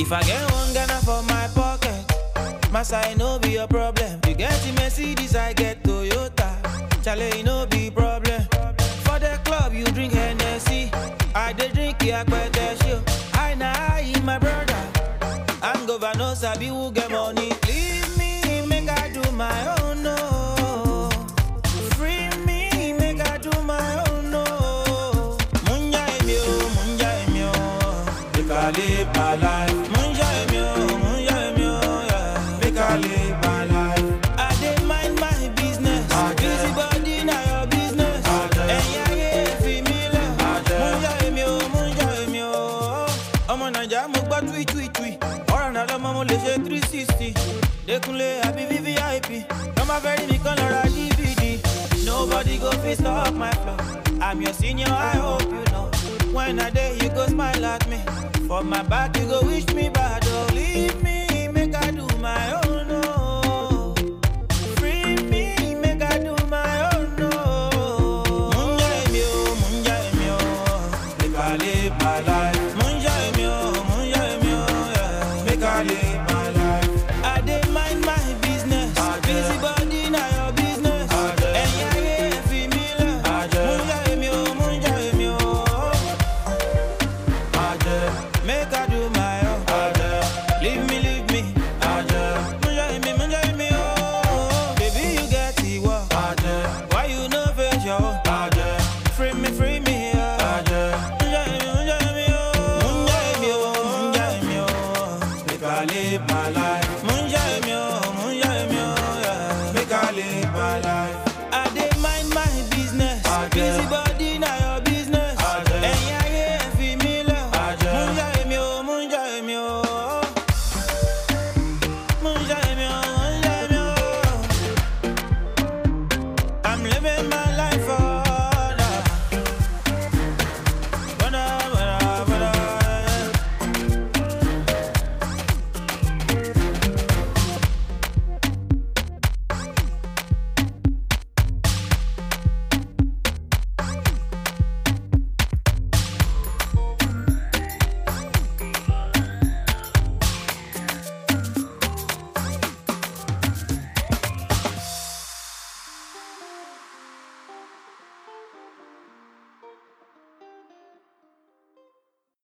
If I get one Ghana for my pocket, Massa, no be a problem. You get the Mercedes, I get Toyota. Chale, no be problem. For the club, you drink Hennessy. I dey drink Yakwete show. I my brother. I'm governor, sabi who get money. Leave me, make I do my own, no. Free me, make I do my own, no. Munja emio, make I live my life. Munja emio, yeah. Make I live my life. I dey mind my business. Busy body, now your business. Munja emio. I'm on a jam, but tweet. Or another mama, let's say 360. They couldn't happy VIP. Come a very big color DVD. Nobody go fit stop my flow. I'm your senior, I hope you know. When I day you go smile at me. For my back, you go wish me bad. Oh, leave me, make I do my own.